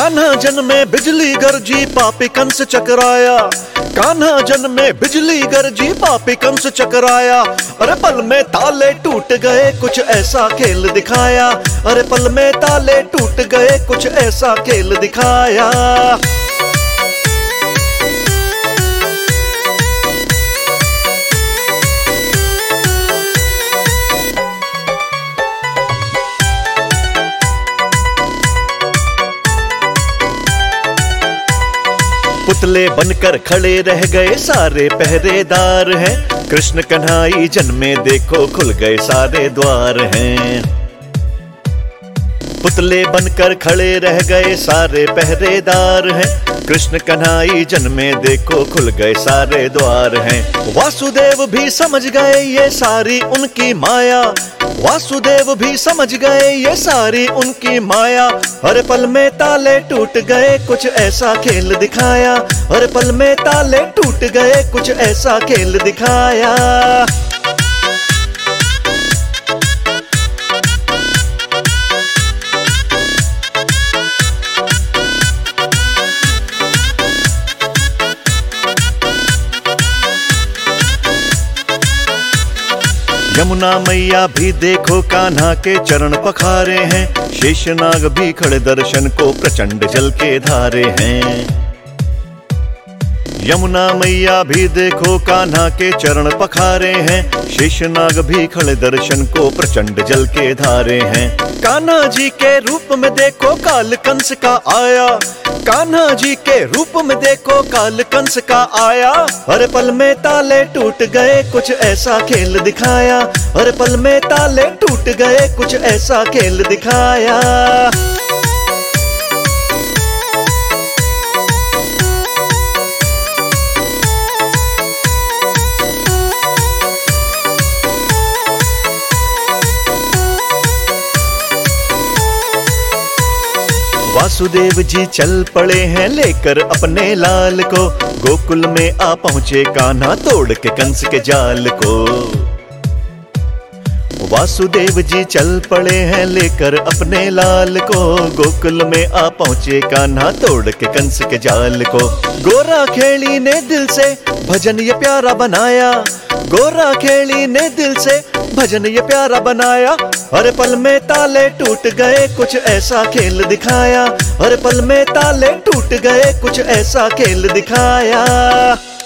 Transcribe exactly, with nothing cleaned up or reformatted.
कान्हा जन में बिजली गरजी पापी कंस चकराया। कान्हा जन में बिजली गरजी पापी कंस चकराया। अरे पल में ताले टूट गए कुछ ऐसा खेल दिखाया। अरे पल में ताले टूट गए कुछ ऐसा खेल दिखाया। पुतले बनकर खड़े रह गए सारे पहरेदार हैं। कृष्ण कन्हाई जन्मे देखो खुल गए सारे द्वार हैं। पुतले बनकर खड़े रह गए सारे पहरेदार हैं। कृष्ण कन्हाई जन्मे देखो खुल गए सारे द्वार हैं। वासुदेव भी समझ गए ये सारी उनकी माया। वासुदेव भी समझ गए ये सारी उनकी माया। हर पल में ताले टूट गए कुछ ऐसा खेल दिखाया। हर पल में ताले टूट गए कुछ ऐसा खेल दिखाया। यमुना मैया भी देखो कान्हा के चरण पखारे हैं। शेषनाग भी खड़े दर्शन को प्रचंड जल के धारे हैं। यमुना मैया भी देखो कान्हा के चरण पखारे हैं। शेषनाग भी खड़े दर्शन को प्रचंड जल के धारे हैं। कान्हा जी के रूप में देखो काल कंस का आया। कान्हा जी के रूप में देखो काल कंस का आया। हर पल में ताले टूट गए कुछ ऐसा खेल दिखाया। हर पल में ताले टूट गए कुछ ऐसा खेल दिखाया। वासुदेव जी चल पड़े हैं लेकर अपने लाल को। गोकुल में आ पहुंचे कान्हा तोड़ के कंस के जाल को। वासुदेव जी चल पड़े हैं लेकर अपने लाल को। गोकुल में आ पहुंचे कान्हा तोड़ के कंस के जाल को। गोरा खेड़ी ने दिल से भजन ये प्यारा बनाया। गोरा खेड़ी ने दिल से भजन ये प्यारा बनाया। हर पल में ताले टूट गए कुछ ऐसा खेल दिखाया। हर पल में ताले टूट गए कुछ ऐसा खेल दिखाया।